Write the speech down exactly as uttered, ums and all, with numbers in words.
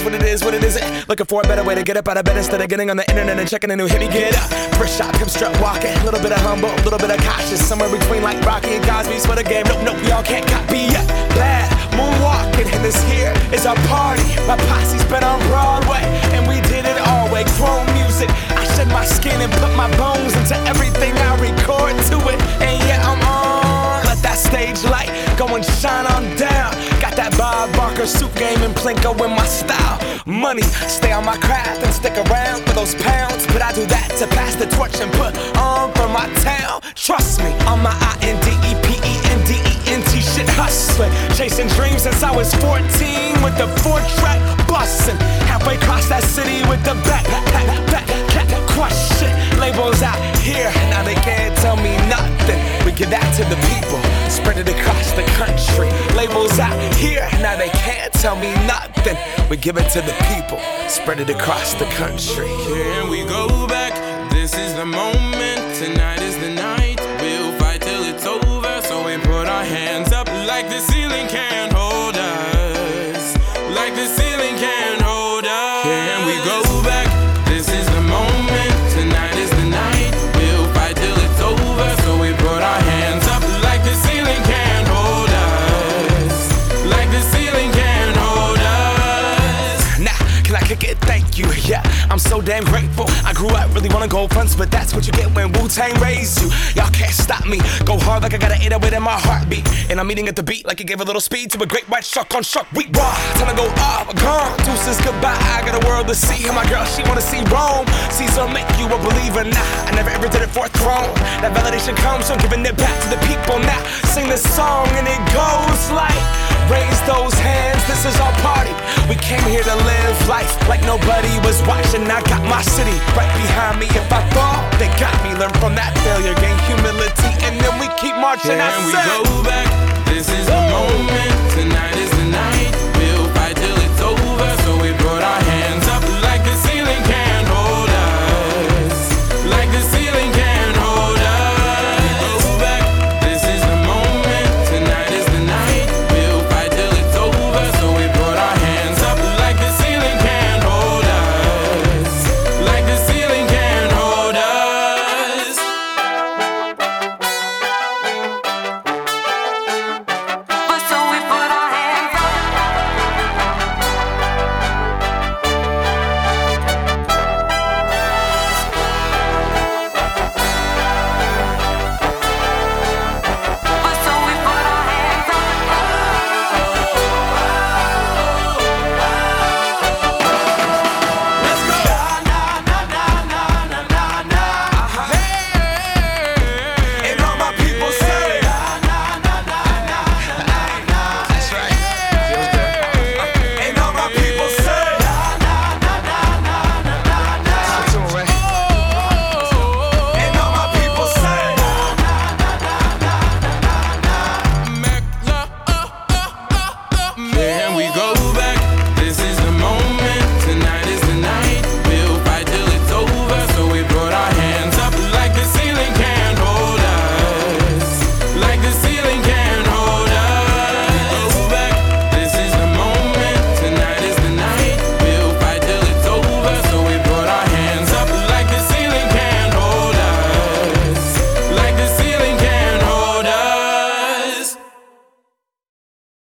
what it is, what it isn't. Looking for a better way to get up out of bed instead of getting on the internet and checking a new hit. Me get up, first shot, pimp strut walking. A little bit of humble, a little bit of cautious. Somewhere between like Rocky and Cosby's for the game. Nope, nope, y'all can't copy yet. Bad moonwalking, and this here is our party. My posse's been on Broadway, and we did it all way. Chrome music, I shed my skin and put my bones into everything I record to it. And yeah, I'm on. Let that stage light go and shine on down. Got that Bob Barker suit game and Plinko in my style. Money, stay on my craft and stick around for those pounds. But I do that to pass the torch and put on for my town. Trust me, on my I N D E P E N D E N T shit hustling. Chasing dreams since I was fourteen with the four track bustin'. Halfway across that city with the back, back, back, back, crush shit. Labels out here, now they can't tell me nothing. We give that to the people, spread it across the country. Labels out here, now they can't tell me nothing. We give it to the people, spread it across the country. Can we go back? This is the moment, tonight is the night. We'll fight till it's over, so we put our hands up like the ceiling can't hold us. Like the ceiling can't hold us. Can we go back? This is the moment, tonight is the night. We'll fight till it's over, so we put our hands up like the ceiling can't hold us. Like the ceiling can't hold us. Nah, can I kick it? Thank you, yeah. I'm so damn grateful. I grew up really wanna go fronts, but that's what you get when Wu-Tang raised you. Y'all can't stop me. Go hard like I got an eight oh eight in my heartbeat. And I'm eating at the beat like it gave a little speed to a great white shark on shark. We raw, time to go off, gone. Deuces goodbye, I got a world to see. And my girl, she wanna see Rome. Caesar make you a believer, nah. I never ever did it for a throne. That validation comes from giving it back to the people now. Sing this song and it goes like, raise those hands, this is our party. We came here to live life like nobody was watching. I got my city right behind me. If I fall, they got me. Learn from that failure, gain humility, and then we keep marching. Can I we said, go back?